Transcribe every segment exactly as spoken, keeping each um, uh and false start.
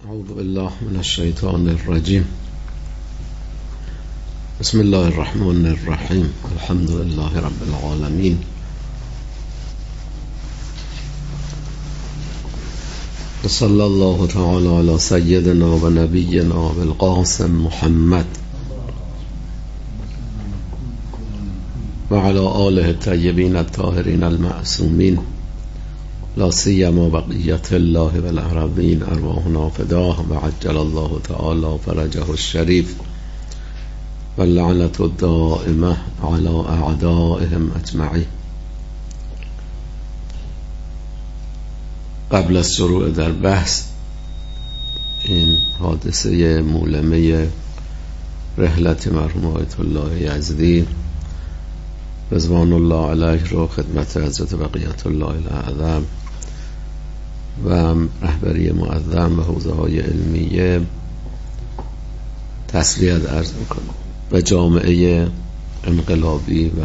اعوذ بالله من الشیطان الرجیم. بسم الله الرحمن الرحیم. الحمد لله رب العالمین. صلی الله تعالی علی سیدنا و نبینا بالقاسم محمد و علی آله الطیبین الطاهرین المعصومین، لا سیما بقیت الله والعربین ارواحنا فداه و عجل الله تعالی فرجه الشریف و اللعنة الدائمه علی اعدائهم اجمعین. قبل از شروع در بحث این حادثه مولمه رحلت مرحوم آیت الله یزدی رضوان الله علیه رو خدمت حضرت بقیت الله الاعظم و رهبری معظم و حوزه های علمیه تسلیت عرض میکنم و جامعه انقلابی و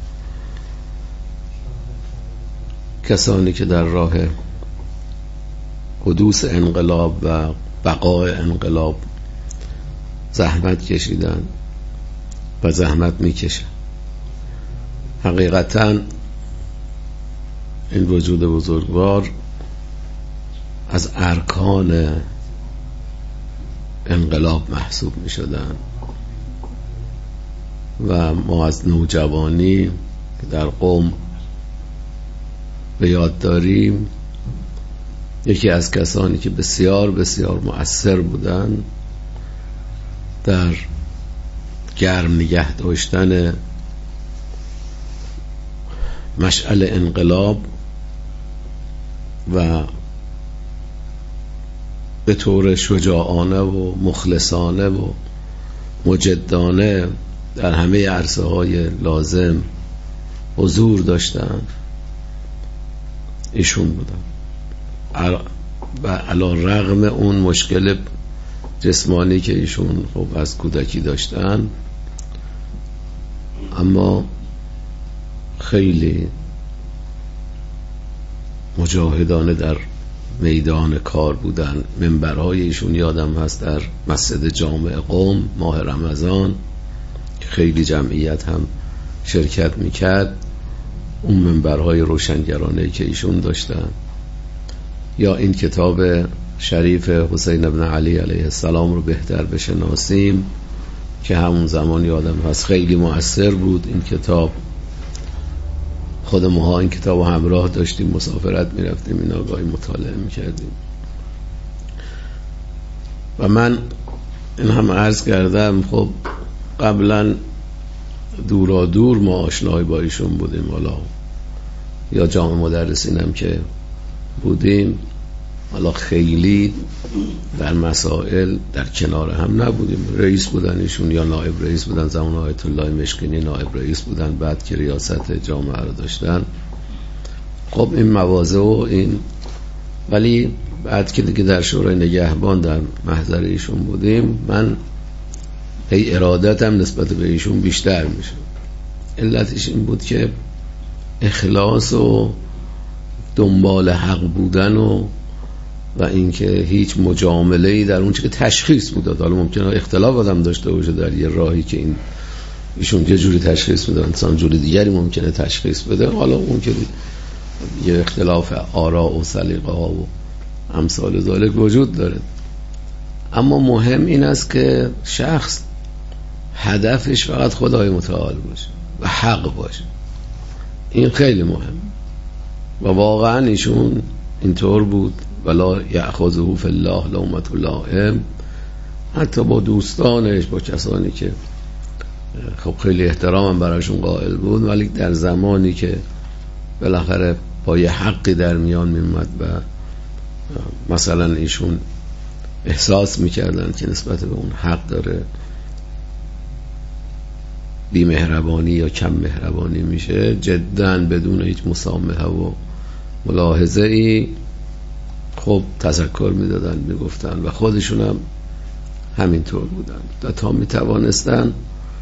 کسانی که در راه حدوث انقلاب و بقای انقلاب زحمت کشیدن و زحمت میکشن. حقیقتا این وجود بزرگوار از ارکان انقلاب محسوب می شدن و ما از نوجوانی که در قوم به یاد داریم یکی از کسانی که بسیار بسیار مؤثر بودن در گرم نگه داشتن مشعل انقلاب و به طور شجاعانه و مخلصانه و مجدانه در همه عرصه های لازم حضور داشتن ایشون بودن و علی رغم اون مشکل جسمانی که ایشون خب از کودکی داشتن، اما خیلی مجاهدانه در میدان کار بودن. منبرهای ایشون یادم هست در مسجد جامع قم ماه رمضان که خیلی جمعیت هم شرکت میکرد، اون منبرهای روشنگرانه که ایشون داشتن، یا این کتاب شریف حسین ابن علی علیه السلام رو بهتر بشناسیم که همون زمان یادم هست خیلی مؤثر بود این کتاب. خود ما این کتاب همراه داشتیم، مسافرت میرفتیم این آگاهی مطالعه میکردیم. و من این هم عرض کردم خب قبلا دورا دور ما آشنایی با ایشون بودیم، حالا یا جامعه مدرسین هم که بودیم، حالا خیلی در مسائل در کنار هم نبودیم. رئیس بودن ایشون یا نایب رئیس بودن، زمان آیت الله مشکینی نایب رئیس بودن، بعد که ریاست جامعه رو داشتن. خب این مواضع و این، ولی بعد که دیگه در شورای نگهبان در محضر ایشون بودیم، من هی ارادتم نسبت به ایشون بیشتر میشه. علتش این بود که اخلاص و دنبال حق بودن و و اینکه هیچ مجامله‌ای در اون چه که تشخیص میداد. حالا ممکنه اختلاف آدم داشته باشه در یه راهی که این ایشون یه جوری تشخیص میدن، انسان جوری دیگری ممکنه تشخیص بده، حالا اون که یه اختلاف آراء و سلیقه ها و امثال ذالک وجود داره. اما مهم این است که شخص هدفش فقط خدای متعال باشه و حق باشه. این خیلی مهم و واقعا ایشون اینطور بود. ولا یأخذه فی الله لومة لائم. حتی با دوستانش، با کسانی که خب خیلی احترامم براشون قائل بود، ولی در زمانی که بالاخره با یه حقی در میان میومد و مثلا ایشون احساس میکردن که نسبت به اون حق داره بی مهربانی یا کم مهربانی میشه، جداً بدون هیچ مسامحه و ملاحظه ای خب تذکر میدادن، میگفتن و خودشون هم همینطور بودن و تا میتوانستن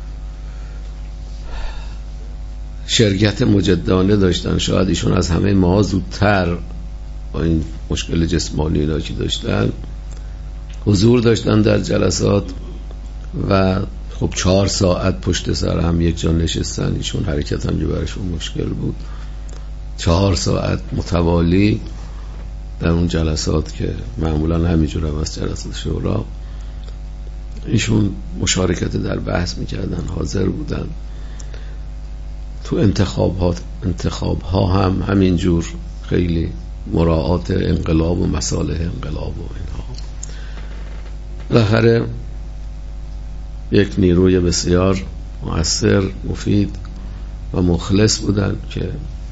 شرکت مجدانه داشتن. شاید ایشون از همه ما زودتر با این مشکل جسمانی اینا که داشتن حضور داشتن در جلسات و خب چهار ساعت پشت سر هم یک جا نشستن، ایشون حرکت هم براشون مشکل بود، چهار ساعت متوالی در اون جلسات که معمولا همینجور هم از جلسات شورا ایشون مشارکت در بحث میکردن، حاضر بودن. تو انتخاب ها, انتخاب ها هم همینجور خیلی مراعات انقلاب و مصالح انقلاب و اینها. بالاخره یک نیروی بسیار مؤثر، مفید و مخلص بودن که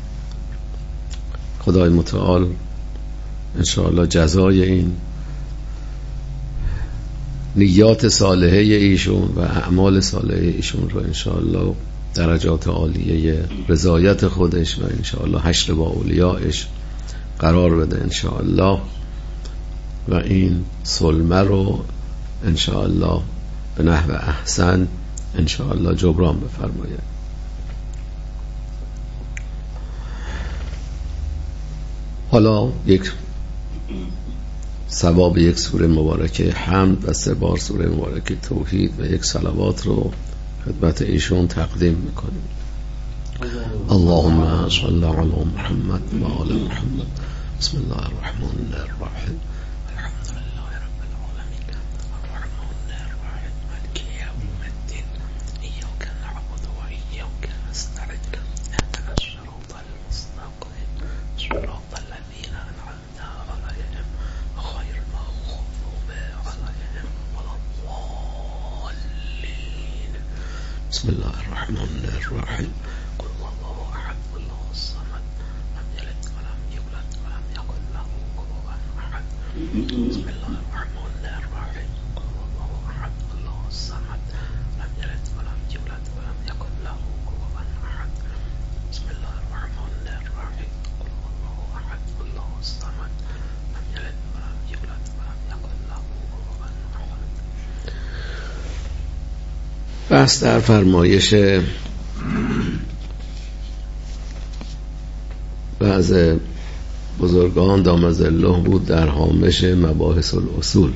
خدای متعال انشاءالله جزای این نیات صالحه ایشون و اعمال صالحه ایشون رو انشاءالله درجات عالیه رضایت خودش و انشاءالله حشر با اولیاءش قرار بده انشاءالله و این سلمه رو انشاءالله به نحو احسن انشاءالله جبران بفرماید. حالا یک ثواب یک سوره مبارکه حمد و سه بار سوره مبارکه توحید و یک صلوات رو خدمت ایشون تقدیم میکنیم. اللهم صل علی محمد و آل محمد. بسم الله الرحمن الرحیم. الحمد لله رب العالمین الرحمن الرحیم مالک یوم الدین ایاک نعبد و ایاک نستعین اهدنا الصراط المستقیم صراط الذین انعمت علیهم غیر المغضوب علیهم ولا الضالین. بسم الله الرحمن الرحیم. قل الله احد الله الصمد لم يلد ولم يولد ولم يكن له كفوا احد. بسم الله الرحمن الرحيم. قل الله احد الله الصمد لم يلد ولم يولد ولم يكن له كفوا احد. بسم الله الرحمن الرحيم. قل الله احد الله الصمد لم يلد ولم يولد ولم يكن له كفوا احد. بحث در فرمایش بعض بزرگان دام ظله بود در هامش مباحث الاصول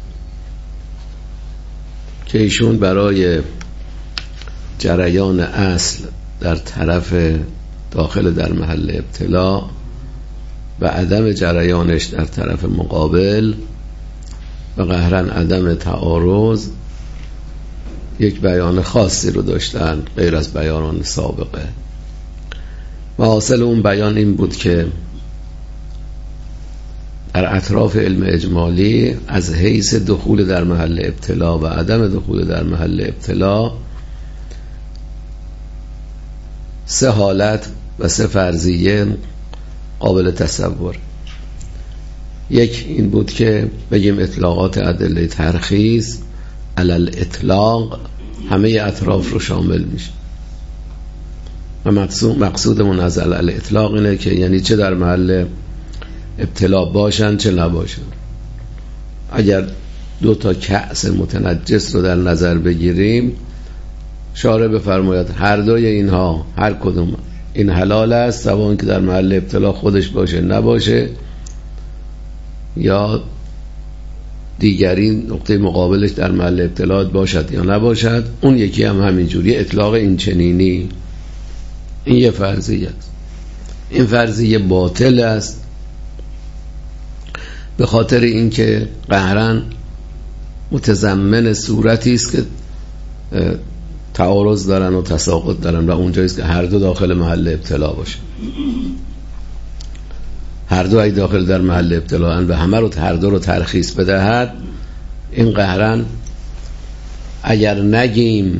که ایشون برای جریان اصل در طرف داخل در محل ابتلا و عدم جریانش در طرف مقابل و قهرن عدم تعارض یک بیان خاصی رو داشتن غیر از بیانان سابقه و حاصل اون بیان این بود که در اطراف علم اجمالی از حیث دخول در محل ابتلا و عدم دخول در محل ابتلا سه حالت و سه فرضیه قابل تصور. یک این بود که بگیم اطلاقات ادله ترخیص علل اطلاق همه اطراف رو شامل میشه و مقصود مقصودمون از علل اطلاق اینه که یعنی چه در محل ابتلا باشن چه نباشن. اگر دو تا کأس متنجس رو در نظر بگیریم شارع بفرماید هر دوی اینها هر کدوم این حلال است سواء که در محل ابتلا خودش باشه نباشه یا دیگری نقطه مقابلش در محل ابتلا باشد یا نباشد. اون یکی هم همینجوری اطلاق این چنینی. این یه فرضیه است. این فرضیه باطل است به خاطر اینکه قهرن متضمن صورتی است که تعارض دارن و تساقط دارن و اونجایی است که هر دو داخل محل ابتلا باشه. هر دو ای داخل در محل ابتلا و همه رو هر دو رو ترخیص بدهد این قهرن اگر نگیم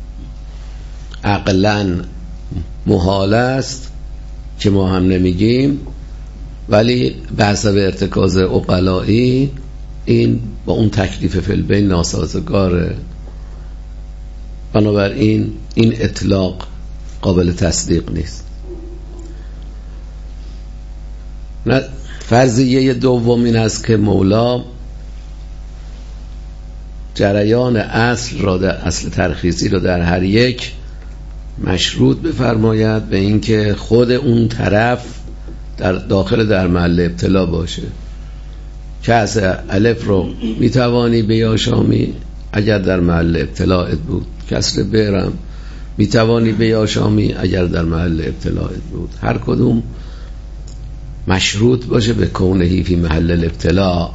عقلاً محال است که ما هم نمیگیم ولی به حسب ارتکاز عقلایی این با اون تکلیف فی البین ناسازگاره. بنابراین این اطلاق قابل تصدیق نیست. فرضیه دوم این است که مولا جریان اصل را در اصل ترخیصی را در هر یک مشروط بفرماید به اینکه خود اون طرف در داخل در محل ابتلا باشه کسر الف رو میتوانی بیاشامی اگر در محل ابتلاعت بود، کسر برم میتوانی بیاشامی اگر در محل ابتلاعت بود. هر کدوم مشروط باشه به کونهی فی محل الابتلاع.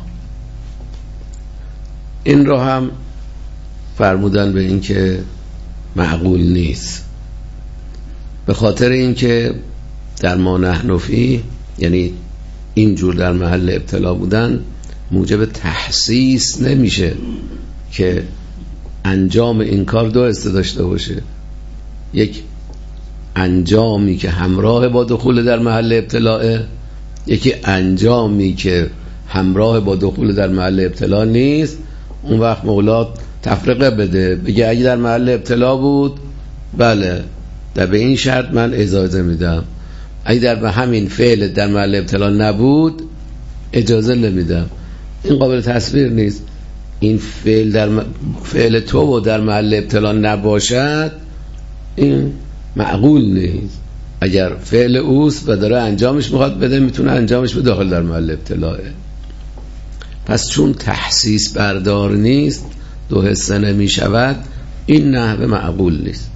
این رو هم فرمودن به این که معقول نیست، به خاطر اینکه در ما نحن فی، یعنی اینجور در محل ابتلا بودن موجب تحسیس نمیشه که انجام این کار دو حصه داشته باشه، یک انجامی که همراه با دخول در محل ابتلاء، یکی انجامی که همراه با دخول در محل ابتلا نیست. اون وقت مولا تفرقه بده، بگه اگه در محل ابتلا بود بله در به این شرط من اجازه میدم، اگه در به همین فعل در محل ابتلا نبود اجازه نمیدم. این قابل تصویر نیست. این فعل در م... فعل تو و در محل ابتلا نباشد این معقول نیست. اگر فعل اوست و داره انجامش میخواد بده، میتونه انجامش به داخل در محل ابتلاه. پس چون تحسیس بردار نیست، دو حصه نمی شود، این نحوه معقول نیست.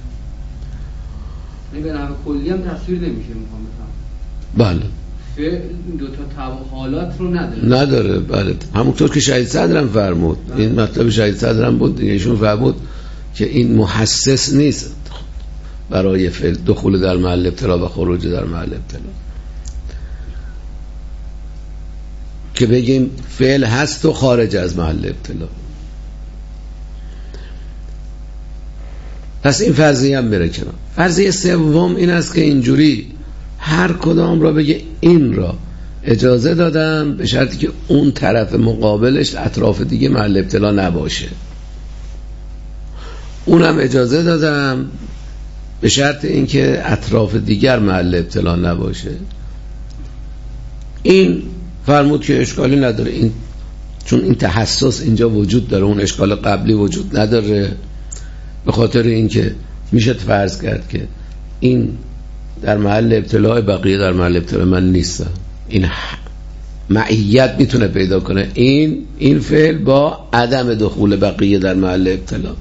این به نحوه کلی هم تصویر نمیشه. میخوام بفهم بله فعل دو تا حالات رو نداره نداره بله. همونطور که شهید صدرم فرمود، این مطلب شهید صدرم بود دیگه، ایشون فرمود که این محسس نیست برای فعل دخول در محل ابتلا و خروج در محل ابتلا، که بگیم فعل هست و خارج از محل ابتلا. پس این فرضیه هم بره کنار. فرضیه سوم این است که اینجوری هر کدام را بگه این را اجازه دادم به شرطی که اون طرف مقابلش اطراف دیگه محل ابتلا نباشه، اونم اجازه دادم به شرط اینکه اطراف دیگر محل ابتلا نباشه. این فرمود که اشکالی نداره، این چون این تحسس اینجا وجود داره، اون اشکال قبلی وجود نداره، به خاطر اینکه میشه فرض کرد که این در محل ابتلا، بقیه در محل ابتلا من نیستم. این معیت میتونه پیدا کنه این این فعل با عدم دخول بقیه در محل ابتلا،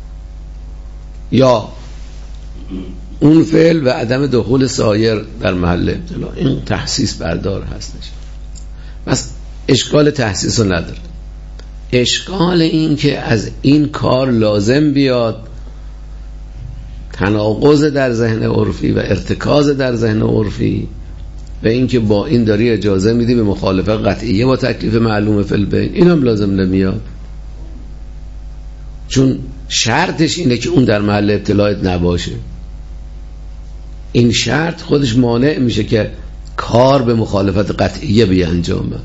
یا اون فعل و عدم دخول سایر در محل ابتلا. این تحسیس بردار هستش. پس اشکال تحسیس رو نداره. اشکال این که از این کار لازم بیاد تناقض در ذهن عرفی و ارتکاز در ذهن عرفی و اینکه با این داری اجازه میدی به مخالفه قطعیه با تکلیف معلوم فی البین، این هم لازم نمیاد، چون شرطش اینه که اون در محل ابتلاعت نباشه. این شرط خودش مانع میشه که کار به مخالفت قطعیه بیانجامه.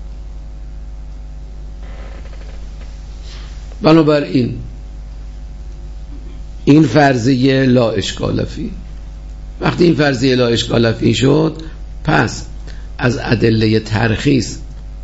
بنابراین این فرضیه لا اشکال فی. وقتی این فرضیه لا اشکال فی شد، پس از ادله ترخیص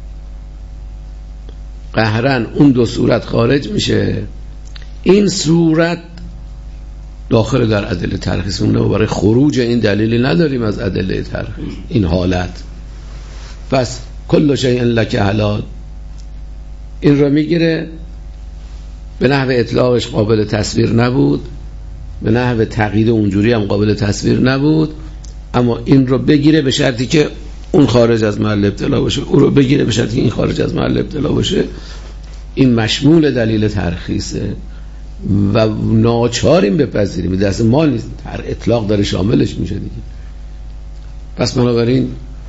قهرن اون دو صورت خارج میشه. این صورت داخل در ادله ترخیص مونه و برای خروج این دلیلی نداریم از ادله ترخیص این حالت. پس کل شیء لک حلال این رو میگیره، به نحو اطلاقش قابل تصویر نبود، به نحو تقیید اونجوری هم قابل تصویر نبود، اما این رو بگیره به شرطی که اون خارج از محل ابتلا باشه، اون رو بگیره به شرطی که این خارج از محل ابتلا باشه. این مشمول دلیل ترخیصه و ناچاریم بپذیریم، دست ما نیست، هر اطلاق داره شاملش میشه دیگه. پس بنابراین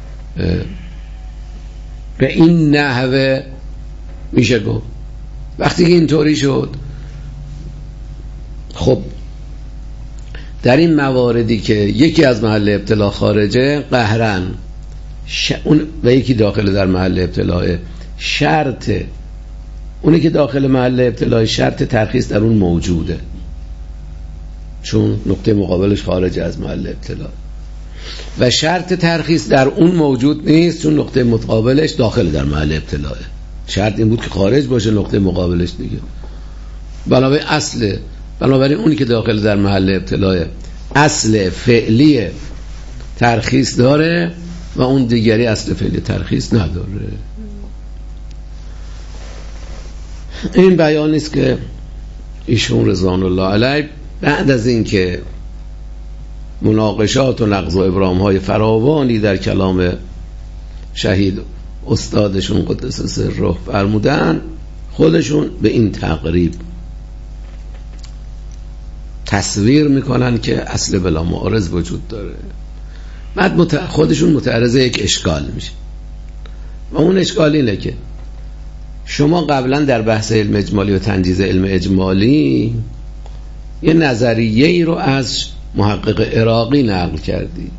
به این نحوه میشه گفت. وقتی که اینطوری شد، خب در این مواردی که یکی از محل ابتلا خارجه قهرن ش... اون و یکی داخل در محل ابتلاه، شرط اونی که داخل محل ابتلاه شرط ترخیص در اون موجوده، چون نقطه مقابلش خارج از محل ابتلا، و شرط ترخیص در اون موجود نیست چون نقطه مقابلش داخل در محل ابتلاه. شرط این بود که خارج باشه نقطه مقابلش دیگه. بنابراین اصل بنابراین اونی که داخل در محل ابتلاه اصل فعلی ترخیص داره و اون دیگری اصل فعلی ترخیص نداره. این بیانی است که ایشون رضوان الله علیه بعد از این که مناقشات و نقض و ابرام‌های فراوانی در کلام شهید استادشون قدس سره فرمودن، خودشون به این تقریب تصویر میکنن که اصل بلا معارض وجود داره. بعد مت... خودشون متعرض یک اشکال میشه و اون اشکال اینه که شما قبلا در بحث علم اجمالی و تنجیز علم اجمالی یه نظریه ای رو از محقق عراقی نقل کردی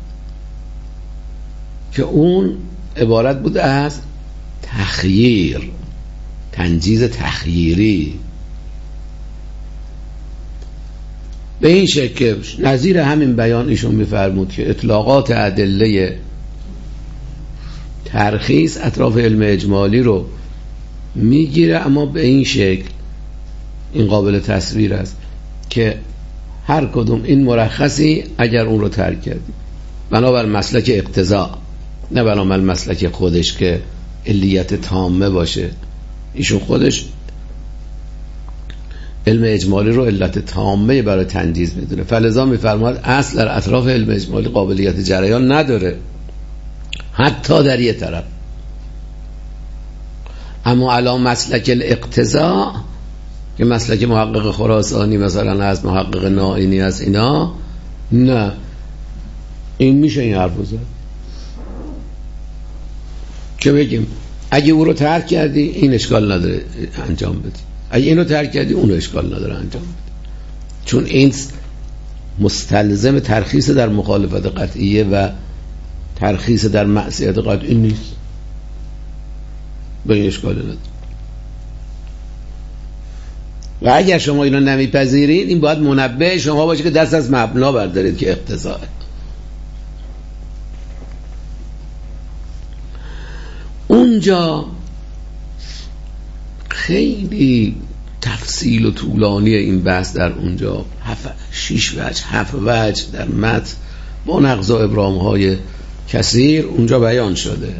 که اون عبارت بود از تخییر، تنجیز تخییری، به این شکل نظیر همین بیان ایشون میفرمود که اطلاقات ادله ترخیص اطراف علم اجمالی رو میگیره، اما به این شکل این قابل تصویر است که هر کدوم این مرخصی اگر اون رو ترک کردی بنابر مسلک اقتضا، نه بنابر مسلک خودش که علیت تامه باشه. ایشون خودش علم اجمالی رو علت تامه برای تنجیز میدونه، فلذا میفرماد اصل در اطراف علم اجمالی قابلیت جریان نداره حتی در یه طرف، اما علا مسلک الاقتضا که مسلک محقق خراسانی مثلا از محقق نائینی از اینا، نه این میشه این حرف بزن که بگیم اگه او رو ترک کردی این اشکال نداره انجام بدی، اگه این رو ترک کردی اون رو اشکال نداره انجام بدی، چون این مستلزم ترخیص در مخالفت قطعیه و ترخیص در معصیت قطعی نیست، به این اشکال نداره. و اگر شما اینو نمیپذیرید این باید منبه شما باشه که دست از مبنا بردارید که اقتضاء. اونجا خیلی تفصیل و طولانی این بحث در اونجا هفت شیش وجه هفت وجه در متن با نقض و ابرام های کثیر اونجا بیان شده.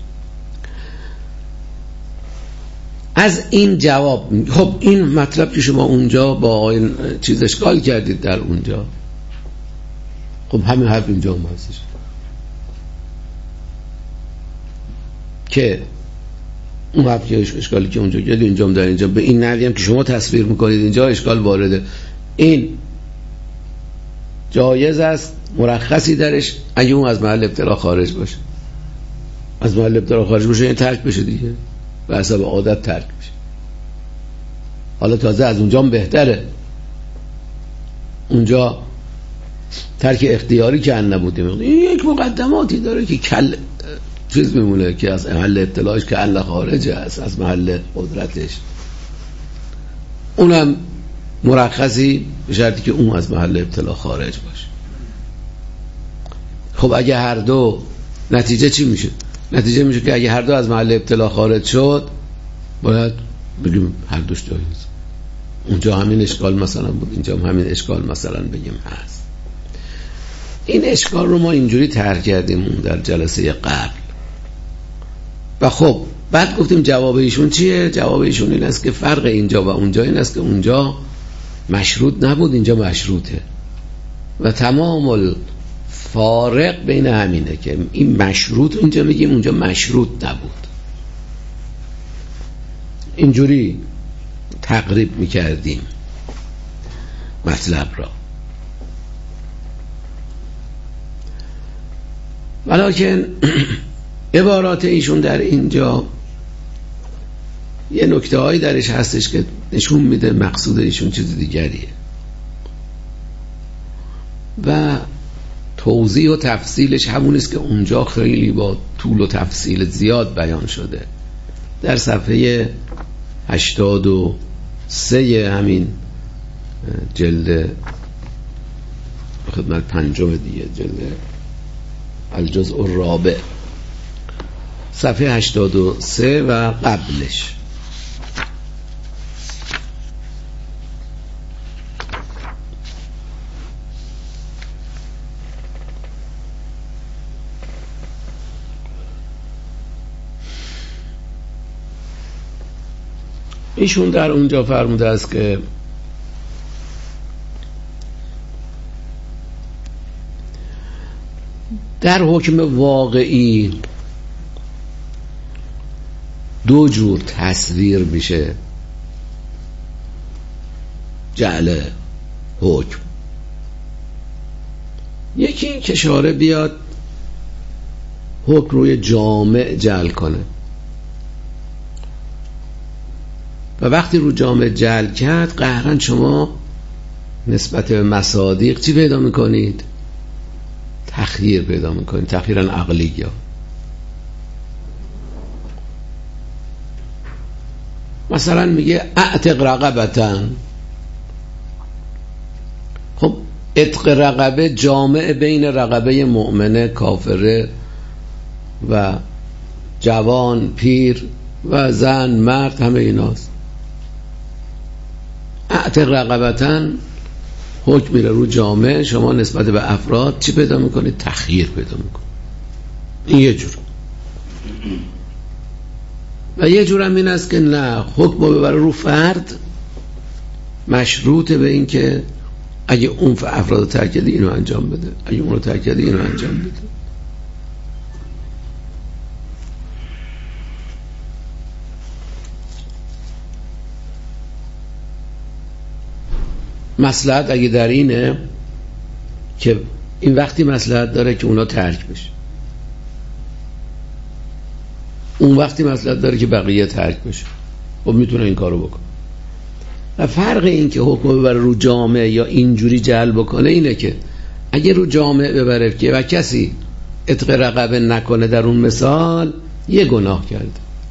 از این جواب، خب این مطلب که شما اونجا با این چیز اشکال کردید در اونجا، خب همین حرف اینجا هم هستش که اون حرف که اشکالی که اونجا کردید اینجا هم در اینجا به این نوعی هم که شما تصویر میکنید اینجا اشکال وارده. این جایز است مرخصی درش اگه اون از محل ابتلا خارج باشه، از محل ابتلا خارج باشه این ترک بشه دیگه، به حسب عادت ترک میشه. حالا تازه از اونجا هم بهتره، اونجا ترک اختیاری که ان نبودیم، این یک مقدماتی داره که کل چیز میمونه که از محل ابتلاش که ان خارجه است از محل قدرتش، اونم مرخصی به شرطی که اون از محل ابتلا خارج باشه. خب اگه هر دو، نتیجه چی میشه؟ نتیجه میشه که اگه هر دو از محل ابتلا خارج شد باید بگیم هر دوش جایز. اونجا همین اشکال مثلا بود، اینجا هم همین اشکال مثلا بگیم هست. این اشکال رو ما اینجوری طرح کردیم اون در جلسه قبل و خب بعد گفتیم جواب ایشون چیه؟ جواب ایشون این است که فرق اینجا و اونجا این است که اونجا مشروط نبود، اینجا مشروطه و تمام فارق بین همینه که این مشروط اینجا میگیم اونجا مشروط نبود. اینجوری تقریب میکردیم مطلب را، ولیکن عبارات ایشون در اینجا یه نکته هایی درش هستش که نشون میده مقصود ایشون چیز دیگریه و توضیح و تفصیلش همون است که اونجا خیلی با طول و تفصیل زیاد بیان شده. در صفحه هشتاد و سه همین جلد خدمت پنجم دیگه، جلد الجزء الرابع، صفحه هشتاد و سه و قبلش ایشون در اونجا فرموده است که در حکم واقعی دو جور تصویر میشه جعل حکم. یکی این که شارع بیاد حکم روی جامع جعل کنه و وقتی رو جامع جعل کرد قهرن شما نسبت به مصادیق چی پیدا میکنید؟ تخییر پیدا میکنید، تخییرا عقلی. یا مثلا میگه اعتق رقبتن، خب عتق رقبه جامع بین رقبه مؤمنه کافره و جوان پیر و زن مرد، همه ایناست. اعتق رقبتن حکم میره رو جامع، شما نسبت به افراد چی پیدا میکنید؟ تخییر پیدا میکنید. این یه جور. و یه جور هم این است که نه، حکم رو ببره رو فرد، مشروطه به این که اگه اون افراد رو ترک کردی اینو انجام بده، اگه اون رو ترک کردی اینو انجام بده. مصلحت اگه در اینه که این وقتی مصلحت داره که اونا ترک بشه، اون وقتی مصلحت داره که بقیه ترک بشه، خب میتونه این کارو بکنه. و فرق این که حکم ببره رو جامعه یا اینجوری جلب بکنه اینه که اگه رو جامعه ببره که و کسی عتق رقبه نکنه در اون مثال، یه گناه کرده،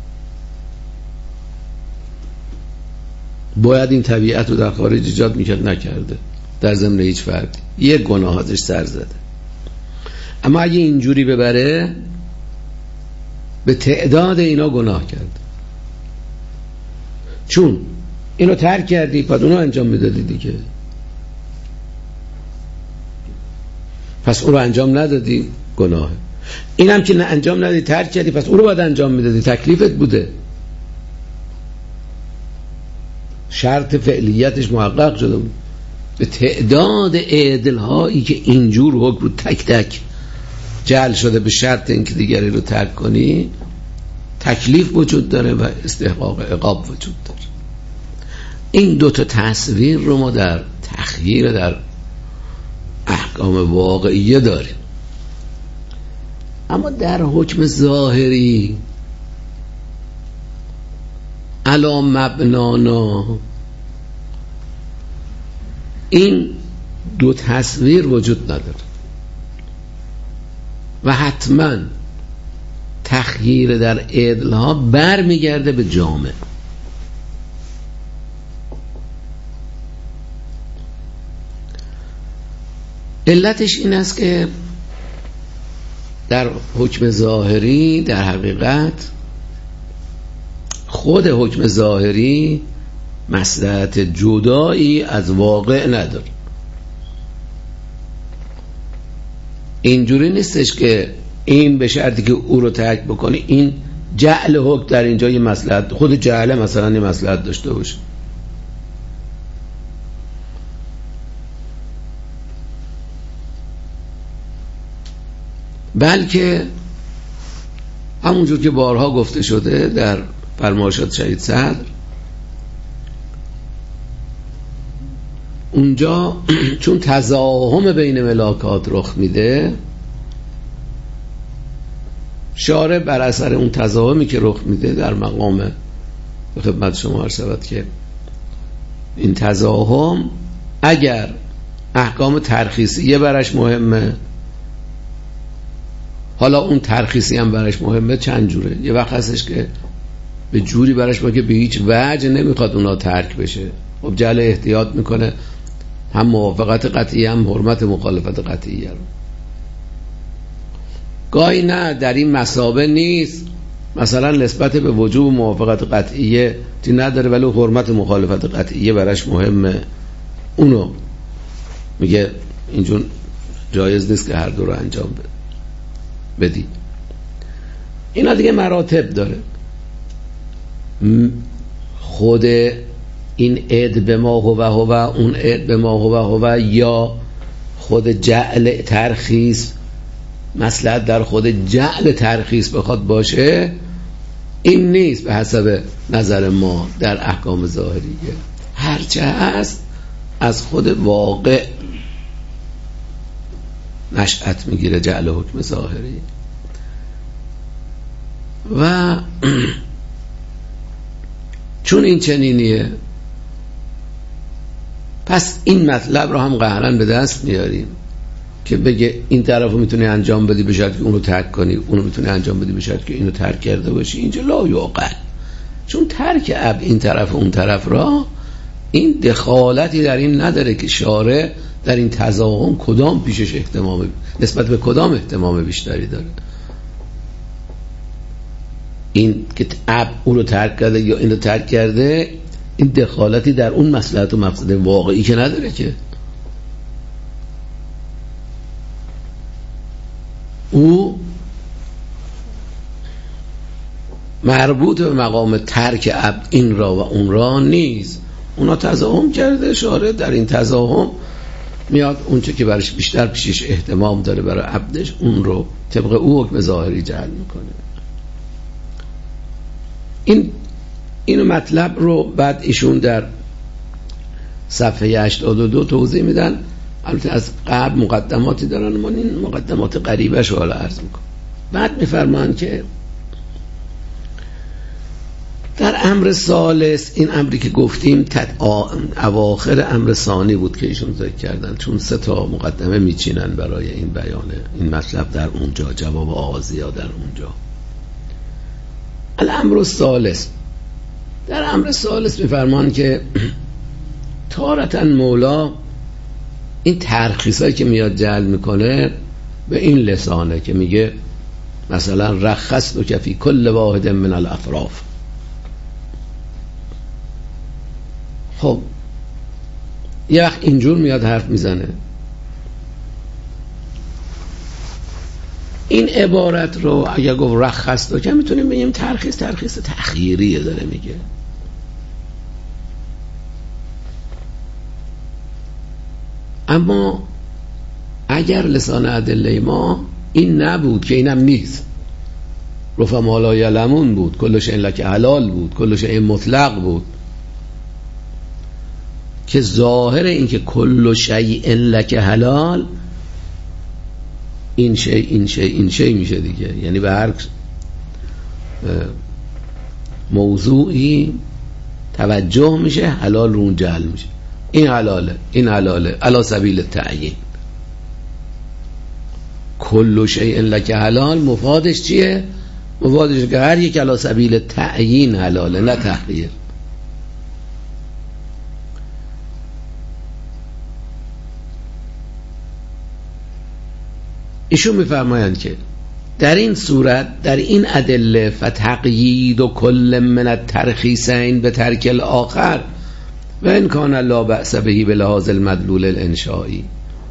باید این طبیعت رو در خارج ایجاد میکرد، نکرده، در ضمن هیچ فردی یه گناه ازش سر زده. اما اگه اینجوری ببره به تعداد اینا گناه کرد، چون اینو ترک کردی پس اونو انجام میدادی دیگه، پس اونو انجام ندادی گناهه. اینم که نه انجام ندادی ترک کردی پس اونو باید انجام میدادی، تکلیفت بوده، شرط فعلیتش محقق شده بود. به تعداد عدل هایی که اینجور حکم رو تک تک جعل شده به شرط اینکه دیگری رو ترک کنی، تکلیف وجود داره و استحقاق عقاب وجود داره. این دوتا تصویر رو ما در تخییر در احکام واقعیه داریم. اما در حکم ظاهری علا مبنانا این دو تصویر وجود نداره و حتما تخییر در عدل ها بر میگرده به جامع. علتش این است که در حکم ظاهری در حقیقت خود حکم ظاهری مصلحت جدایی از واقع نداره. اینجوری نیستش که این به شرطی که او رو ترک بکنی، این جعل حکم در اینجا یه مصلحت، خود جعل مثلا یه مصلحت داشته باشه. بلکه همونجور که بارها گفته شده در فرمایشات شهید صدر، اونجا چون تزاحم بین ملاکات رخ میده، شارع بر اثر اون تزاحمی که رخ میده در مقام به خدمت شما عرض شود که این تزاحم اگر احکام ترخیصیه برش مهمه، حالا اون ترخیصی هم برش مهمه، چند جوره. یه وقت هستش که به جوری برش ما که به هیچ وجه نمیخواد اونا ترک بشه، خب جعل احتیاط میکنه، هم موافقت قطعی هم حرمت مخالفت قطعی رو. گاهی نه در این مثابه نیست، مثلا نسبت به وجوب موافقت قطعیه تی نداره ولی حرمت مخالفت قطعیه برش مهمه، اونو میگه اینجور جایز نیست که هر دو رو انجام بده بدی. اینا دیگه مراتب داره. خود این اد به ما هو هو اون اد به ما هو هو، یا خود جعل ترخیص مصلحت در خود جعل ترخیص بخواد باشه، این نیست به حسب نظر ما در احکام ظاهریه. هرچه هست از خود واقع نشأت میگیره جعل حکم ظاهری. و چون این چنینیه، پس این مطلب رو هم قهرن به دست میاریم که بگه این طرف رو میتونی انجام بدی به شرط که اون رو ترک کنی، اون رو میتونی انجام بدی به شرط که این رو ترک کرده باشی. اینجا لا یعقل، چون ترک اب این طرف و اون طرف را این دخالتی در این نداره که شارع در این تضاهم کدام پیشش اهتمام نسبت به کدام اهتمام بیشتری داره. این که اب اون رو ترک کرده یا این رو ترک کرده، این دخالتی در اون مصلحت و مقصد واقعی که نداره که. او مربوط به مقام ترک اب این را و اون را نیست. اونا تضاهم کرده، شارع در این تضاهم میاد اونچه که برش بیشتر پیشش اهتمام داره برای عبدش، اون رو طبق او حکم ظاهری جعل میکنه. این اینو مطلب رو بعد ایشون در صفحه هشتاد و دو توضیح میدن. البته از قبل مقدماتی دارن، من این مقدمات غریبه شو حالا عرض میکنم. بعد میفرمان که در امر ثالث، این امری که گفتیم اواخر امر ثانی بود که ایشون ذکر کردن، چون سه تا مقدمه میچینن برای این بیان این مطلب در اونجا، جواب آغازیا در اونجا. الامر الثالث، در امر ثالث میفرمان که تارتن مولا این ترخیصایی که میاد جعل میکنه به این لسانه که میگه مثلا رخصت و کفی کل واحد من الاطراف. خب یه وقت اینجور میاد حرف میزنه. این عبارت رو اگر گفت رخصت و که میتونیم بگیم ترخیص ترخیص تأخیریه داره میگه. اما اگر لسان ادله ما این نبود که اینم نیست، رفما لا یعلمون بود، کل شیء لک حلال بود، کل شیء مطلق بود، که ظاهر این که کل شیء لک حلال این شیء این شیء این شیء میشه دیگه. یعنی به هر موضوعی توجه میشه، حلال رو اون جعل میشه. این حلاله، این حلاله، علی سبیل تعیین. کل شیء لک حلال مفادش چیه؟ مفادش که هر یک علی سبیل تعیین حلاله، نه تحریر. ایشون میفرمایند که در این صورت، در این ادله، فتقیید و کل من الترخیصین به ترک الاخر و ان کان لا بأس به به لحاظ المدلول الانشایی.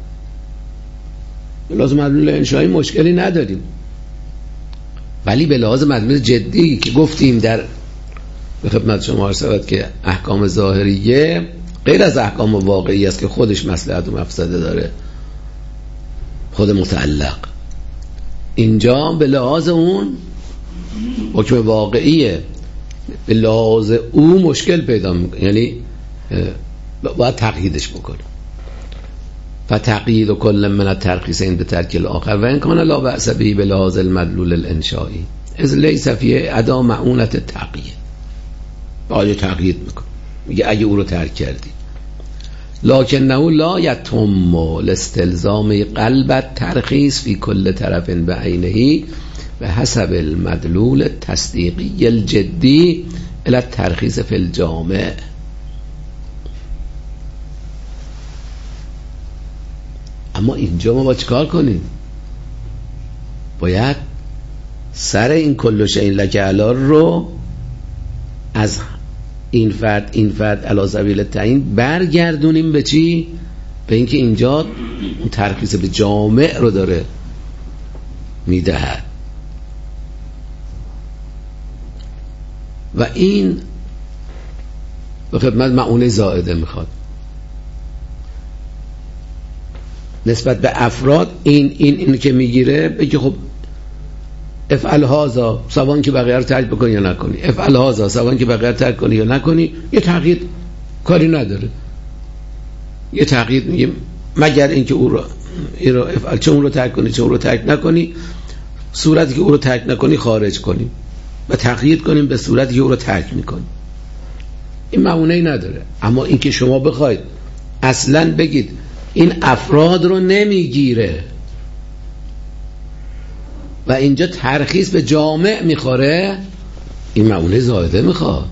به لحاظ مدلول انشایی مشکلی نداریم، ولی به لحاظ مدلول جدی که گفتیم در به خدمت شما عرض شود که احکام ظاهریه غیر از احکام واقعی است که خودش مصلحت و مفسده داره، خود متعلق. اینجا به لحاظ اون حکم واقعیه، به لحاظ او مشکل پیدا میکنه، یعنی باید تقییدش بکنه. فتقیید و کل من الترخیصین به ترک الاخر و ان کان لا بأس به به لحاظ المدلول الانشایی از لیس فی ادا معونت تقیید. باید تقیید میکنه، میگه اگه او رو ترک کردی، لکنه لا یتم لاستلزام قلب ترخیص فی کل طرف بعینه به حسب المدلول التصدیقی الجدی الی الترخیص فی الجامع. اما اینجا ما با چیکار کنیم؟ باید سر این کل شیء لک حلال رو از این فرد این فرد علی سبیل تعیین برگردونیم به چی؟ به اینکه اینجا اون ترخیص به جامع رو داره میدهد. و این به خدمت مؤونه زائده میخواد. نسبت به افراد این این این که میگیره بگی خب افعل هذا سواء که بقیه رو ترک بکنی یا نکنی، افعل هذا سواء که بقیه رو ترک کنی یا نکنی، یه تغییر کاری نداره. یه تغییر میگیم مگر اینکه او رو این رو افعل چه اون رو ترک کنی چه اون رو ترک نکنی، صورتی که او رو ترک نکنی خارج کنیم و تغییر کنیم به صورتی که او رو ترک میکنی. این معنی نداره. اما اینکه شما بخواید اصلا بگید این افراد رو نمیگیره و اینجا ترخیص به جامع میخوره، این معنی زائده میخواد.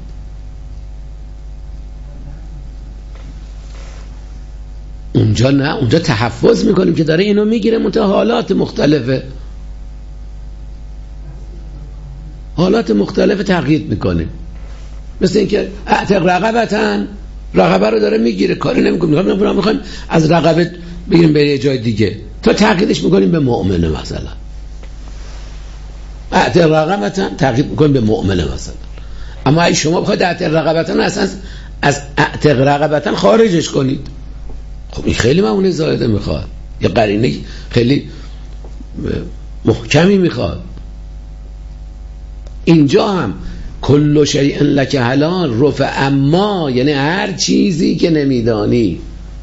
اونجا نه، اونجا تحفظ میکنیم که داره اینو میگیره منتها حالات مختلفه، حالات مختلف تغییر میکنیم. مثل اینکه اعتق رقبتن، رقبه رو داره میگیره، کاری نمیکنیم، میخوایم میخوایم از رقبه بگیریم بری جای دیگه، تا تغییرش میکنیم به مؤمنه مثلا. اعتق رقبتن تغییر میکنیم به مؤمنه مثلا. اما اگه شما بخواید اعتق رقبتن اصلا از اعتق رقبتن خارجش کنید، خب این خیلی معنی زائده میخواد، یه قرینه خیلی محکمی میخواد. اینجا هم کل شیء لک حلال رفع اما، یعنی هر چیزی که نمیدانی.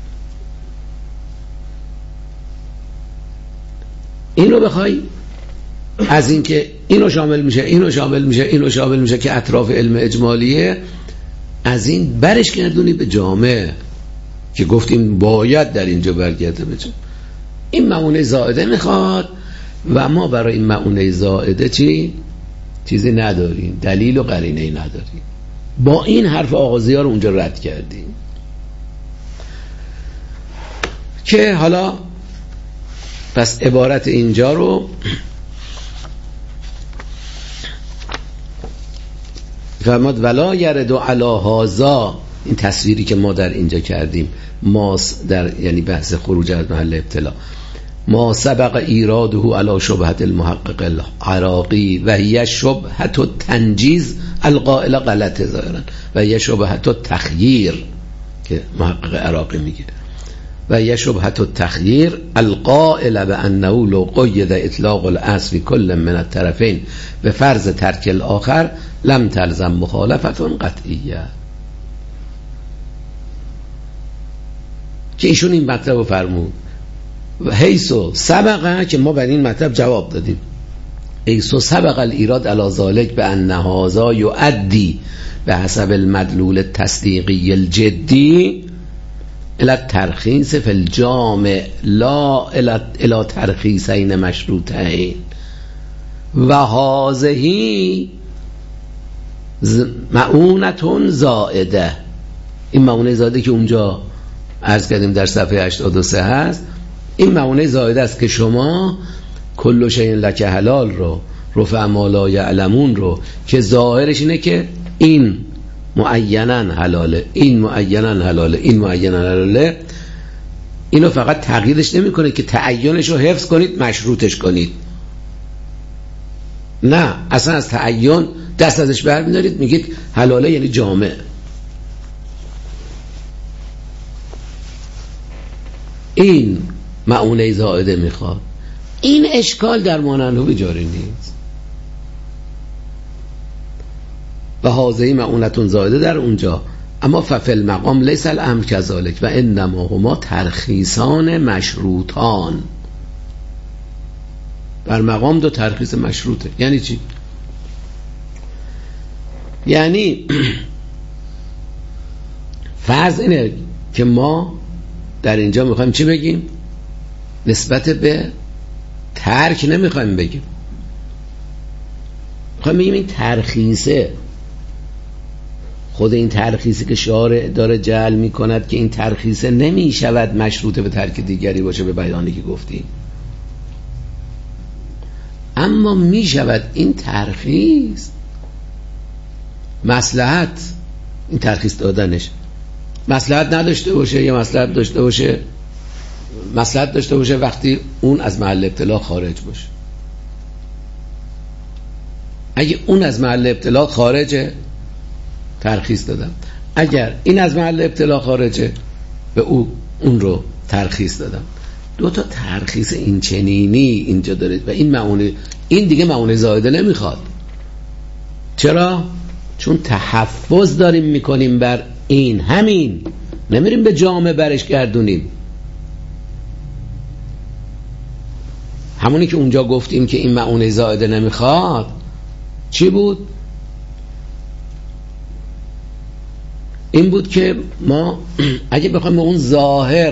اینو بخوای از این که اینو شامل میشه اینو شامل میشه اینو شامل میشه که اطراف علم اجمالیه، از این برش گردونی به جامعه که گفتیم باید در اینجا برگرده بشه. این معنی زائده میخواد و ما برای این معنی زائده چی؟ چیزی نداریم، دلیل و قرینه‌ای نداریم. با این حرف آغازی ها رو اونجا رد کردیم که حالا پس عبارت اینجا رو فرماد ولا یرد علی هذا، این تصویری که ما در اینجا کردیم ماس در یعنی بحث خروج از محل ابتلا، ما سبق ایراده علی شبهت المحقق العراقی و هی شبهت التنجیز القائل غلط ظاهرا و هی شبهت التخییر که محقق عراقی میگه و هی شبهت التخییر القائل بانه لو قید اطلاق الاصل فی کل من الطرفین به فرض ترک الاخر لم تلزم مخالفت قطعیه. که ایشون این مطلب رو فرمود و حیثو سبقه که ما بر این مطلب جواب دادیم، حیثو سبق الایراد علی ذلک بان هذا یؤدی به حسب المدلول التصدیقی الجدی الى الترخیص فی الجامع لا الى ترخیصین مشروطین و هذه معونتون زائده. این معونه زائده که اونجا عرض کردیم در صفحه هشتاد و سه هست، این معونه زائده است که شما کل شیء لک حلال رو رفع ما لا یعلمون رو که ظاهرش اینه که این معیناً حلاله این معیناً حلاله این معیناً حلاله، اینو فقط تغییرش نمیکنه که تعینش رو حفظ کنید مشروطش کنید، نه اصلا از تعین دست ازش برمی‌دارید میگید حلاله یعنی جامع. این معونه زائده میخواد. این اشکال در مانندوی جاری نیست و هذه معونتون زائده در اونجا، اما ففل مقام لیس الامر کذالک و انما هما ترخیصان مشروطان. بر مقام دو ترخیص مشروطه. یعنی چی؟ یعنی فرض اینه که ما در اینجا میخوایم چی بگیم؟ نسبت به ترک نمیخوایم بگیم، میخوایم بگیم این ترخیصه، خود این ترخیصی که شارع داره جعل میکند که این ترخیصه نمیشود مشروطه به ترک دیگری باشه به بیانی که گفتیم، اما میشود این ترخیص مصلحت این ترخیص دادنش مصلحت نداشته باشه یا مصلحت داشته باشه، مصلحت داشته باشه وقتی اون از محل ابتلا خارج باشه. اگه اون از محل ابتلا خارجه ترخیص دادم، اگر این از محل ابتلا خارجه به او اون رو ترخیص دادم. دو تا ترخیص این چنینی اینجا دارید و این معونه، این دیگه معونه زائده نمیخواد. چرا؟ چون تحفظ داریم میکنیم بر این، همین، نمیریم به جامعه برش گردونیم. همونی که اونجا گفتیم که این معونه زائده نمیخواد چی بود؟ این بود که ما اگه بخوایم به اون ظاهر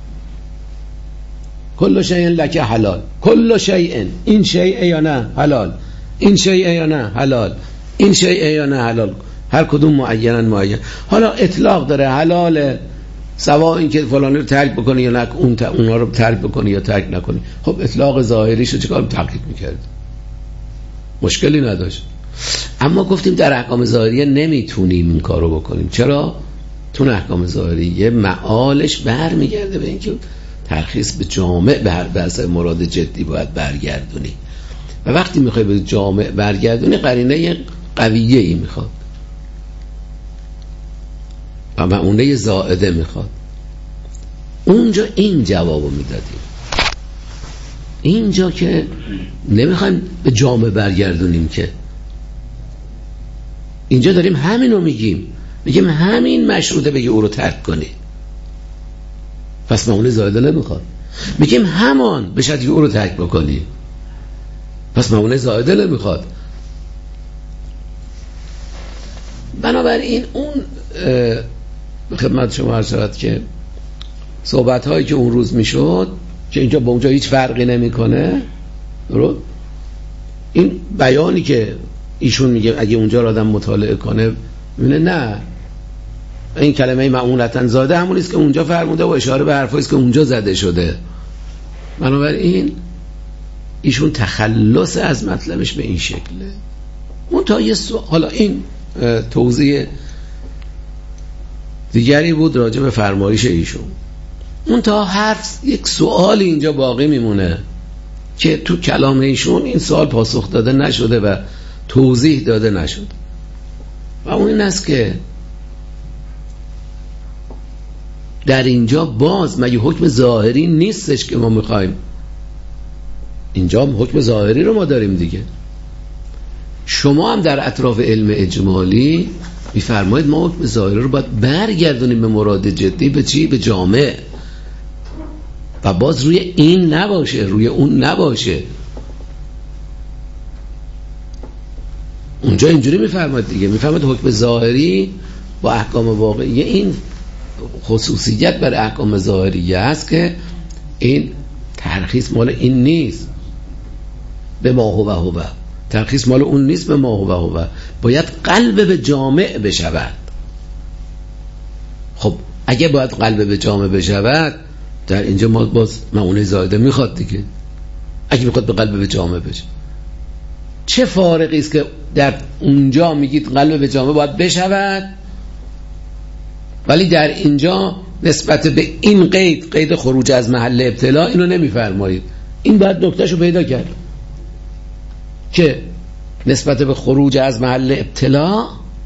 کل شیء لک حلال، کل شیء، این شیء یا نه حلال، این شیء یا نه حلال، این شیء یا نه حلال، هر کدوم معینن معین. حالا اطلاق داره، حلاله سواء این که فلانی رو ترک بکنی یا نه، اون تا اونها رو ترک بکنی یا ترک نکنی. خب اطلاق ظاهریشو چیکار تحقیق می‌کرد؟ مشکلی نداشت. اما گفتیم در احکام ظاهریه نمیتونیم این کارو بکنیم. چرا؟ تو احکام ظاهریه معالش برمیگرده به اینکه ترخیص به جامع به هر بحث مراد جدی باید برگردونی و وقتی میخوای به جامع برگردونی قرینه قویه ای میخواد و معونه زائده میخواد. اونجا این جوابو میدادیم. اینجا که نمیخوایم به جامع برگردونیم، که اینجا داریم همینو میگیم، میگیم همین مشروطه بگی او رو ترک کنی، پس معونه زائده نمیخواد. میگیم همان به شرطی که او رو ترک بکنی، پس معونه زائده نمیخواد. بنابراین اون خدمت شما عرض شود که صحبت هایی که اون روز میشد که اینجا با اونجا هیچ فرقی نمیکنه، درست؟ این بیانی که ایشون میگه اگه اونجا رو آدم مطالعه کنه میبینه نه، این کلمه معونتن زاده همونیست که اونجا فرموده و اشاره به حرفاییست که اونجا زده شده. بنابراین ایشون تخلص از مطلبش به این شکله. اون تا یه سو... حالا این توضیح دیگری بود راجع به فرمایش ایشون. اون تا حرف یک سوال اینجا باقی میمونه که تو کلام ایشون این سوال پاسخ داده نشده و توضیح داده نشد و اون این است که در اینجا باز مگه حکم ظاهری نیستش که ما میخوایم؟ اینجا حکم ظاهری رو ما داریم دیگه. شما هم در اطراف علم اجمالی میفرمایید ما حکم ظاهری رو باید برگردونیم به مراد جدی، به چی؟ به جامع، و باز روی این نباشه، روی اون نباشه. اونجا اینجوری میفرماید دیگه، میفرماید حکم ظاهری با احکام واقعی این خصوصیت بر احکام ظاهریه است که این ترخیص مال این نیست به ما هو هو، ترخیص مال اون نیست به ما هو هو، باید قلب به جامع بشود. خب اگه باید قلب به جامع بشود، در اینجا ما باز معونه زائده میخواد دیگه. اگه میخواد به قلب به جامع بشه، چه فارقی است که در اونجا میگید قلب به جامع باید بشود ولی در اینجا نسبت به این قید، قید خروج از محل ابتلا، اینو نمیفرمایید. این باید نکتهشو پیدا کرد که نسبت به خروج از محل ابتلا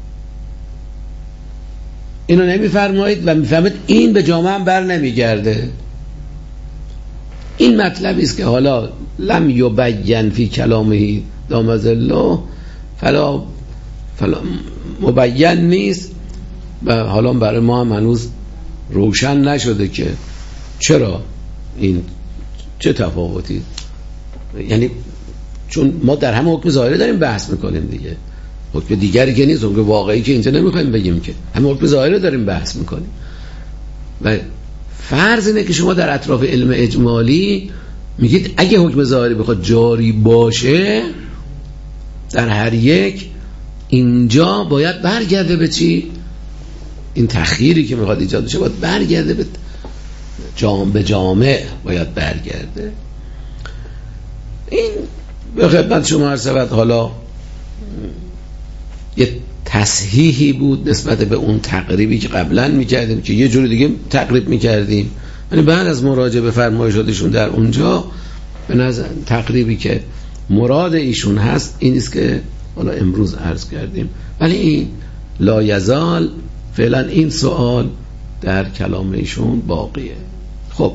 اینو نمیفرمایید و میفهمید این به جامعه هم بر نمیگرده. این مطلبی است که حالا لم یبین فی کلامه دامز الله فلا فلا مبین نیست و حالا برای ما هم هنوز روشن نشده که چرا این چه تفاوتی، یعنی چون ما در همه حکم ظاهری داریم بحث میکنیم دیگه، حکم دیگری که نیست، حکم واقعی که اینجا نمیخوایم بگیم که، همه حکم ظاهری داریم بحث میکنیم. و فرض اینه که شما در اطراف علم اجمالی میگید اگه حکم ظاهری بخواد جاری باشه در هر یک، اینجا باید برگرده به چی؟ این تأخیری که میخواد ایجاد بشه باید برگرده به جامع، به جامع باید برگرده. این به خدمت شما عرض شود حالا یه تصحیحی بود نسبت به اون تقریبی که قبلا میکردیم که یه جور دیگه تقریب میکردیم، یعنی بعد از مراجعه به فرمایشاتشون در اونجا به نظر تقریبی که مراد ایشون هست این است که حالا امروز عرض کردیم. ولی این لا یزال فعلا این سوال در کلام ایشون باقیه. خب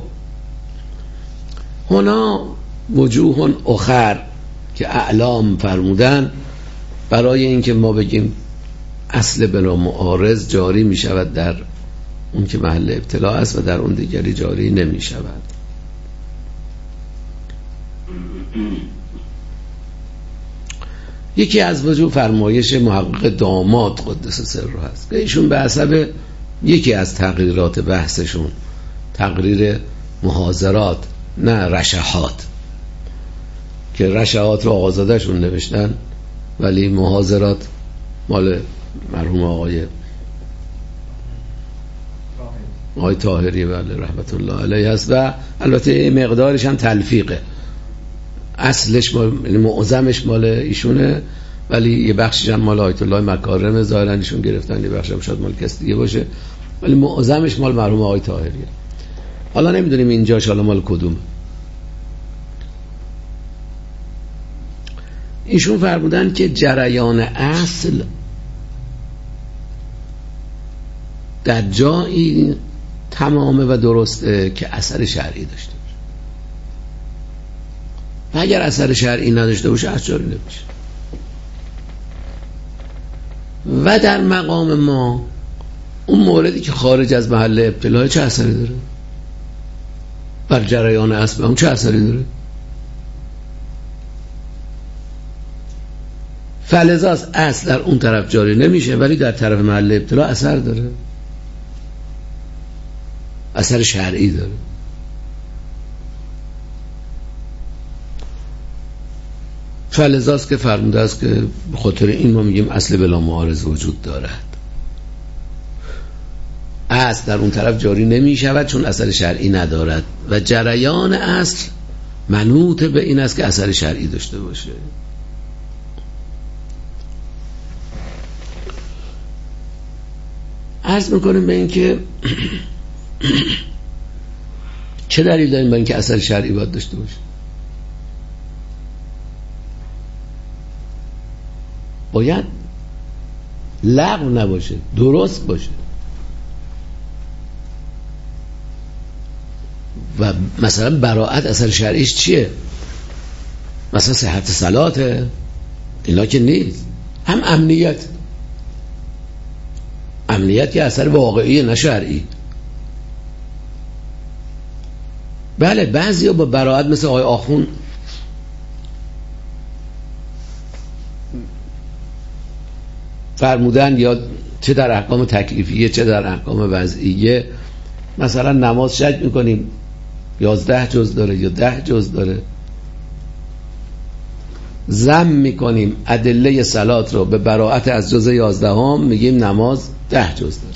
هنا وجوه اخر که اعلام فرمودن برای اینکه ما بگیم اصل بلا معارض جاری می شود در اون که محل ابتلا است و در اون دیگری جاری نمی شود. یکی از وجوه فرمایش محقق داماد قدس سره هست که ایشون به حسب یکی از تقریرات بحثشون، تقریر محاضرات نه رشحات، که رشحات رو آقازاده شون نوشتن ولی محاضرات مال مرحوم آقای آقای طاهری بله رحمت الله علیه هست و البته مقدارش هم تلفیقه، اصلش مال معظمش مال ایشونه ولی یه بخشش هم مال آیت الله مکارم ظاهرا ایشون گرفتن، یه بخشش هم شاید مال کس دیگه باشه ولی معظمش مال مرحوم آقای طاهریه. حالا نمیدونیم اینجاش حالا مال کدوم. ایشون فرمودن که جریان اصل در جایی تمامه و درسته که اثر شرعی داشته باشه و اگر اثر شرعی نداشته باشه اثر جاری نمیشه. و در مقام ما اون موردی که خارج از محل ابتلا چه اثری داره؟ بر جریان اصل اون چه اثری داره؟ فلذا اصل در اون طرف جاری نمیشه ولی در طرف محل ابتلا اثر داره، اثر شرعی داره. فلذا است که فرموده است که به خاطر این ما میگیم اصل بلا معارض وجود دارد. اصل در اون طرف جاری نمی شود چون اثر شرعی ندارد و جریان اصل منوط به این است که اثر شرعی داشته باشه. عرض میکنیم به این که چه دلیل داریم به این که اثر شرعی باید داشته باشه؟ باید لغو نباشه، درست باشه. و مثلا براءت اثر شرعیش چیه؟ مثلا صحت صلاته، اینا که نیست. هم امنیت، امنیت که اثر واقعی نه شرعی. بله بعضیا با براءت مثل آقای آخون فرمودن یا چه در احکام تکلیفیه چه در احکام وضعیه، مثلا نماز شک میکنیم یازده جز داره یا ده جز داره، ضم میکنیم ادله صلات رو به براءت از جز یازدهم، میگیم نماز ده جز داره.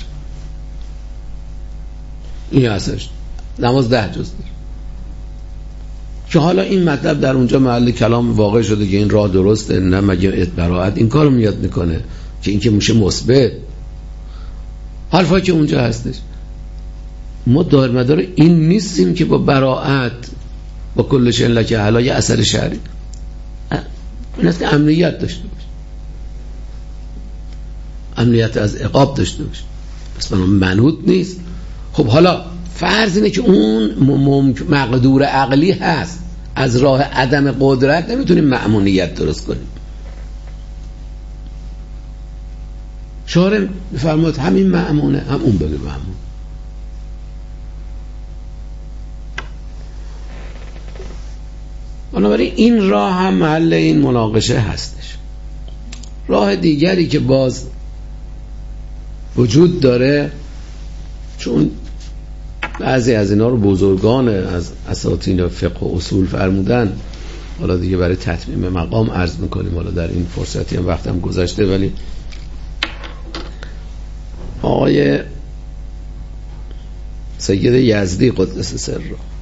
این اصلش نماز ده جز داره که حالا این مطلب در اونجا محل کلام واقع شده که این راه درسته نه مگه براءت این کارو میاد میکنه که این که میشه مثبت حرفا که اونجا هستش. ما دار مدار این نیستیم که با براءت با کل شیء لک حلا یه اثر شرعی، این است که امنیت داشته باشه، امنیت از عقاب داشته باشه، پس منوط نیست. خب حالا فرض اینه که اون مقدور عقلی هست، از راه عدم قدرت نمیتونیم مأمونیت درست کنیم. شارع بفرماد همین مأمونه، هم اون بگه مأمون. بنابراین این راه هم محل این مناقشه هستش. راه دیگری که باز وجود داره، چون بعضی از اینا رو بزرگان از اساطین فقه و اصول فرمودن، حالا دیگه برای تتمیم مقام عرض میکنیم، حالا در این فرصتی هم وقتم گذشته، ولی آقای سید یزدی قدس سره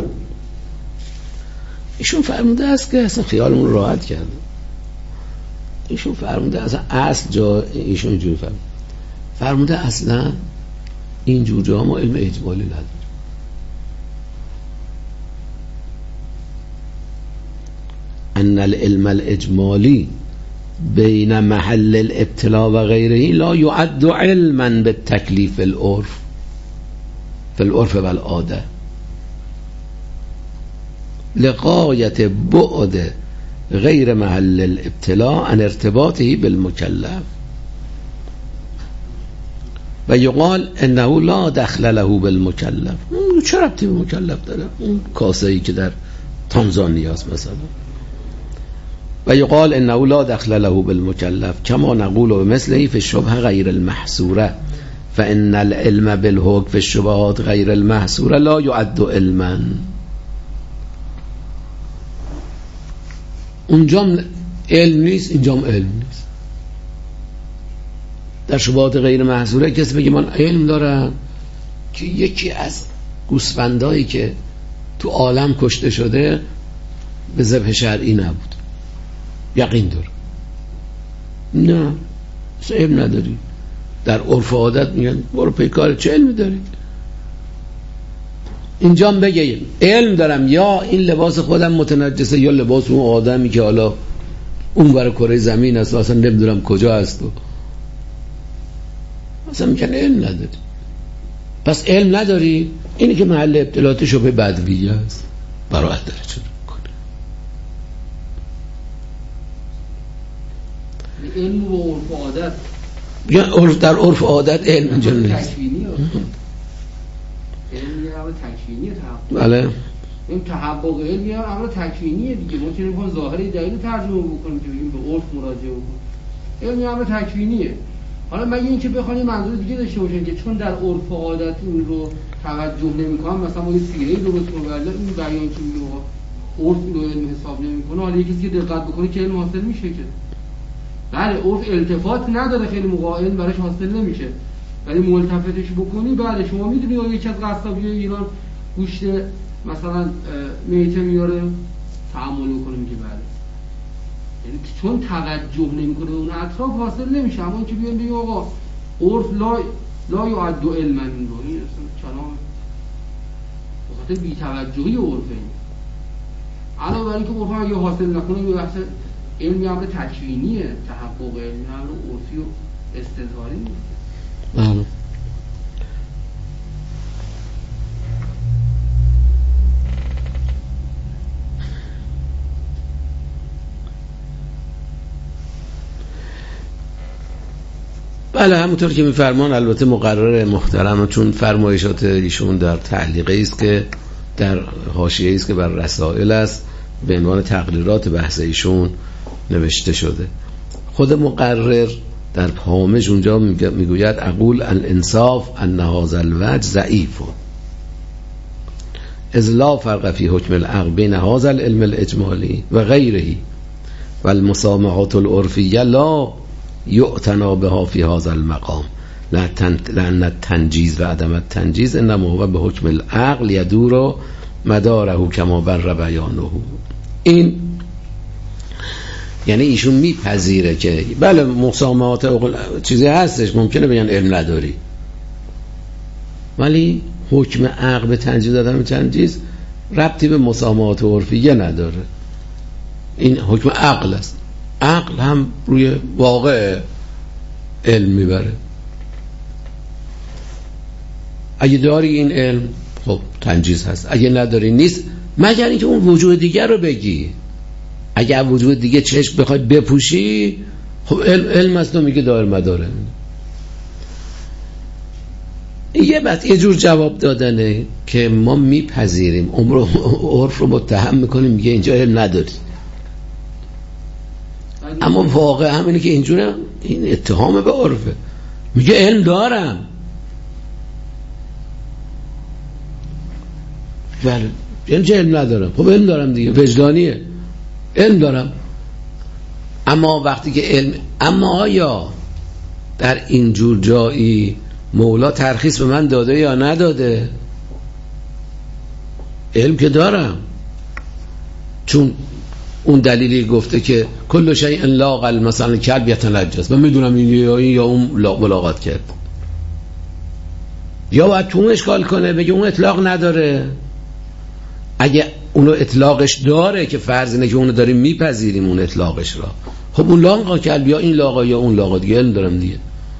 ایشون فرموده است که اصلا خیالمون راحت کرده. ایشون فرموده اصلا اصل جا ایشون اینجوری فرموده فرموده اصلا اینجور جا ما علم اجمالی نداریم. ان العلم الاجمالی بین محل الابتلاء و غیره لا یعد علما بالتکلیف العرف فی العرف و العاده لغایت بعد غیر محل الابتلاء عن ارتباطه بالمکلف و یقال انه لا دخل له بالمکلف. چه ربطی به مکلف داره؟ اون کاسه‌ای که در تانزانیا است مثلا. و یقال انه لا دخل له بالمکلف کما نقول بمثله فی الشبهه غیر المحصوره فان العلم بالحکم فی الشبهات غیر المحصوره لا يعد علما. اونجام علم نیست اینجام علم نیست. در شبهات غیر محصوره کسی بگه من علم دارم که یکی از گوسفندایی که تو عالم کشته شده به ذبح شرعی نبود، یقین داره. نه علم نداری. در عرف و عادت میگن برو پیکار، چه علمی داری؟ اینجام بگه علم دارم یا این لباس خودم متنجسه یا لباس اون آدمی که حالا اون برای کره زمین است اصلا نمیدونم کجا است و اصلا میگن علم نداری. پس علم نداری، اینی که محل ابتلاعات شبه بدویه است، براحت داره چرا کنه. علم و عرف و عادت یا عرف در عرف و عادت علم اینجا نیست. تکوینی علم یه امر تکوینی تحقق. بله. این تحقق علم یه امر تکوینیه دیگه. ما چون می‌خوایم ظاهری دلیل ترجمه بکنیم که بگیم به عرف مراجعه بکنیم. علم یه امر تکوینیه. حالا مگه اینکه بخوایم منظور دیگه داشته باشیم که چون در عرف و عادت این رو توجه نمی‌کنم، مثلا ما یه سیره درست کنیم ولی این بیان که میگه عرف رو علم حساب نمی‌کنه، حالا یکی که دقت بکنه که علم حاصل میشه که. بله عرف التفات نداره، خیلی موقع علم براش حاصل نمیشه. ولی ملتفتش بکنی بله شما میدونی یکی از قصابی ایران گوشت مثلا میته میاره تعامل میکنه میگه بله، یعنی چون توجه نمیکنه اون اطراف حاصل نمیشه. اما اینکه بیان بگیم آقا عرف لا لا یعد علما، این رو این اصلا کلام بخاطر بی‌توجهی عرف این. علاوه بر اینکه عرف اگه حاصل نکنه یه بحث علمی امر تکوینیه، تحقق علمی امر عرفی و استظهاری نیست. بله. بله همونطور که میفرمان. البته مقرر محترم، چون فرمایشات ایشون در تعلیقی است که در حاشیه‌ای است که بر رسائل است به عنوان تقریرات بحث ایشون نوشته شده. خود مقرر در هامش اونجا میگوید اقول الانصاف ان هذا الوجه ضعیف اذ لا فرق فی حکم العقل بین هذا العلم الاجمالی و غیره و المسامحات العرفیه لا یعتنا بها فی هذا المقام لأن التنجیز و عدم التنجیز انما هو به حکم العقل یدور مداره کما بر بیانه. این یعنی ایشون میپذیره که بله مسامحات چیزی هستش، ممکنه بگن علم نداری، ولی حکم عقل به تنجیز دادن به تنجیز ربطی به مسامحات عرفیه نداره. این حکم عقل است. عقل هم روی واقع علم میبره. اگه داری این علم خب تنجیز هست، اگه نداری نیست، مگر اینکه اون وجود دیگر رو بگی. اگه وجود دیگه چشم بخوای بپوشی خب علم, علم است و میگه دار مداره. یه بعد یه جور جواب دادنه که ما میپذیریم، عمر و عرف رو متهم میکنیم، میگه اینجا علم نداری. اما واقع همینه که اینجوره، این اتهام به عرفه. میگه علم دارم. بله یعنی چه علم ندارم؟ خب علم دارم دیگه، وجدانیه، علم دارم. اما وقتی که علم، اما آیا در این جور جایی مولا ترخیص به من داده یا نداده؟ علم که دارم، چون اون دلیلی گفته که کل شیء لاق مثلا کلب یتنجس، من میدونم این یا این یا اون بلاغت کرد. یا باید تو اون اشکال کنه بگه اون اطلاق نداره. اگه اونو اطلاقش داره که فرض اینه که اونو داریم میپذیریم اون اطلاقش را، خب اون لاغا کلب یا این لاغا یا اون لاغا دیگه علم دارم دیگه.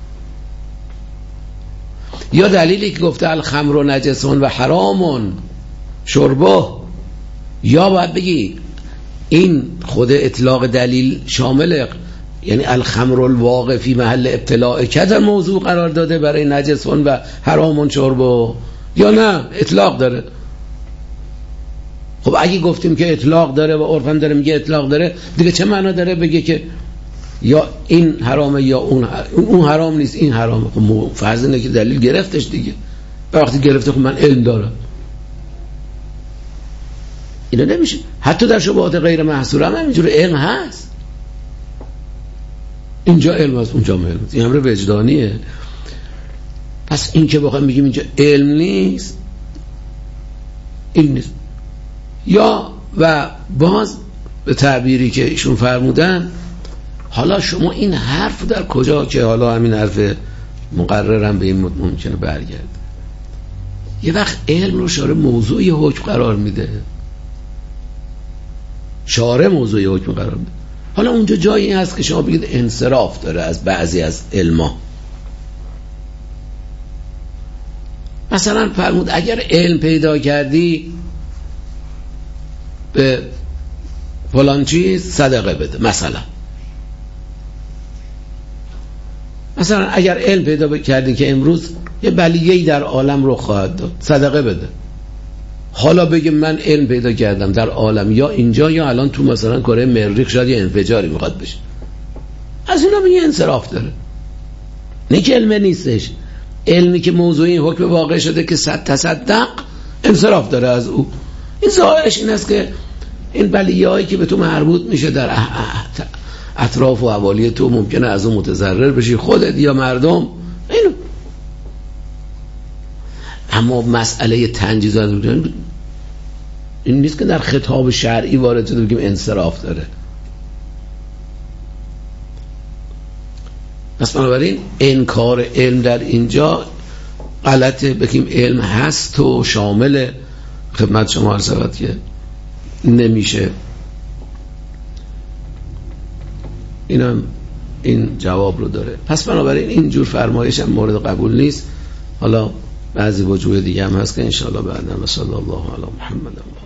یا دلیلی که گفته الخمر نجسون و حرامون شربه، یا باید بگی این خود اطلاق دلیل شامل، یعنی الخمر الواقع فی محل ابتلاع که در موضوع قرار داده برای نجسون و حرامون شربه، یا نه اطلاق داره. خب اگه گفتیم که اطلاق داره و عرفم داره میگه اطلاق داره، دیگه چه معنا داره بگه که یا این حرامه یا اون اون حرام نیست این حرامه؟ خب فرض اینه که دلیل گرفتش دیگه. وقتی گرفته خب من علم دارم. اینا نمیشه. حتی در شبهات غیر محصوره هم همینجوره، علم هست. اینجا علم هست اونجا علم هست. این امر وجدانیه. پس این که بخوایم بگیم اینجا علم نیست، این نیست. یا و باز به تعبیری که ایشون فرمودن، حالا شما این حرف در کجا، که حالا همین حرف مقررم به این ممکنه برگرده، یه وقت علم رو شارع موضوعی حکم قرار میده، شارع موضوعی حکم قرار میده. حالا اونجا جایی هست که شما بگید انصراف داره از بعضی از علما. مثلا فرمود اگر علم پیدا کردی به فلان چیز صدقه بده. مثلا مثلا اگر علم پیدا کردی که امروز یه بلیه‌ای در عالم رو خواهد داد، صدقه بده. حالا بگه من علم پیدا کردم در عالم یا اینجا یا الان تو مثلا کره مریخ شاید یه انفجاری میخواد بشه، از اینا میگه انصراف داره. نه که علم نیستش، علمی که موضوعی حکم واقع شده که صد تصدق، انصراف داره از او. این ظاهرش این است که این بلیه‌هایی که به تو مربوط میشه در اطراف و حوالی تو ممکنه از اون متضرر بشی، خودت یا مردم. اینو اما مسئله تنجیز این نیست که در خطاب شرعی وارد شده بگیم انصراف داره. پس بنابراین انکار علم در اینجا غلطه. بگیم علم هست و شامل خدمت شما عرض شود که نمیشه. اینم این جواب رو داره. پس بنابراین اینجور فرمایش هم مورد قبول نیست. حالا بعضی وجوه دیگه هم هست که انشاءالله بعداً. صلی الله علی محمد.